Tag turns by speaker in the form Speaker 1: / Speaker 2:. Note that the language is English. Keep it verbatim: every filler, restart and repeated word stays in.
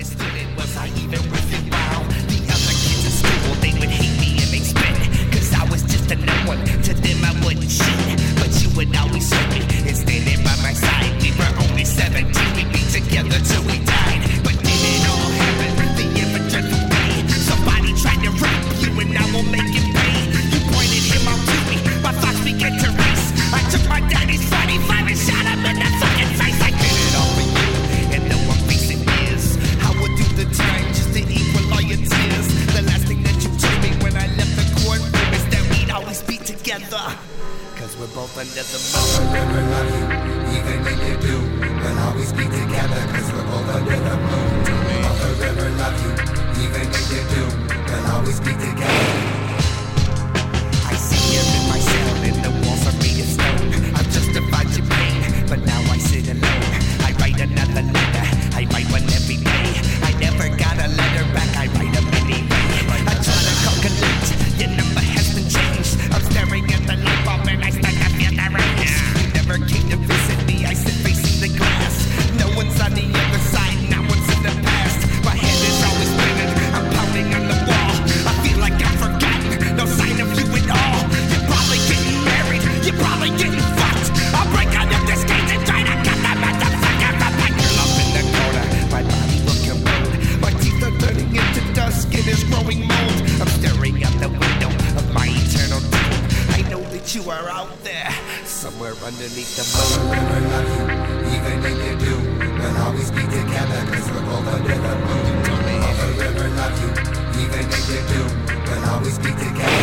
Speaker 1: understood it. Was I even worth it? Wow. The other kids in school, they would hate me and they spit. Cause I was just a no one. To them I wouldn't shit. But you would always hold me and standing by my side. We were only seventeen, we'd be together till we died. But then it all happened, the ever dreadful day. Somebody tried to rape you and I will make it pay. You pointed him out to me, my thoughts began to race. I took my daddy's forty-five and shot him in the fucking face. I did it all for you, and though I'm facing years, I would do the time just to equal all your tears. The last thing that you told me when I left the courtroom is that we'd always be together, cause we're both under the moon.
Speaker 2: I'll forever love you, even if you do. We'll always be together, cause we're both under the moon. I'll forever love you, even if you do. We'll always be together.
Speaker 1: I see him in my cell and the walls are made of stone. I've justified your pain, but now I sit alone. I write another letter, I write one every day. I never got a letter back, I write them anyway. I try to calculate, your number has been changed. I'm staring at the light bulb and I start to feel the rage. You never came to visit me, I sit facing the glass. No one's on the other side, not one's in the past. My head is always spinning, I'm pounding on the wall. I feel like I'm forgotten, no sign of you at all. You're probably getting married, you're probably getting fucked. I'll break out of this cage and try to cut the motherfucker. But my girl up in the corner, my body looking rude. My teeth are turning into dust, skin is growing mold. I'm staring out the window of my eternal doom. I know that you are out there, somewhere underneath the
Speaker 2: I'll
Speaker 1: moon.
Speaker 2: forever love you, even if you do. We'll always be together, cause we're both under the moon. I'll forever love you, even if you do. We'll always be together.